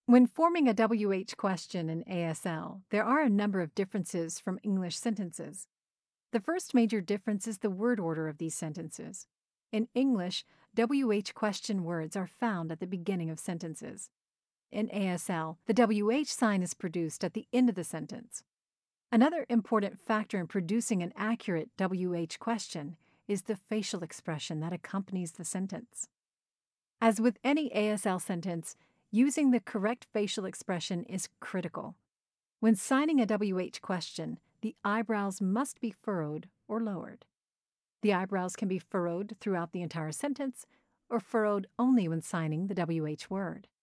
When forming a WH question in ASL, there are a number of differences from English sentences. The first major difference is the word order of these sentences. In English, WH question words are found at the beginning of sentences. In ASL, the WH sign is produced at the end of the sentence. Another important factor in producing an accurate WH question is the facial expression that accompanies the sentence. As with any ASL sentence, using the correct facial expression is critical. When signing a WH question, the eyebrows must be furrowed or lowered. The eyebrows can be furrowed throughout the entire sentence or furrowed only when signing the WH word.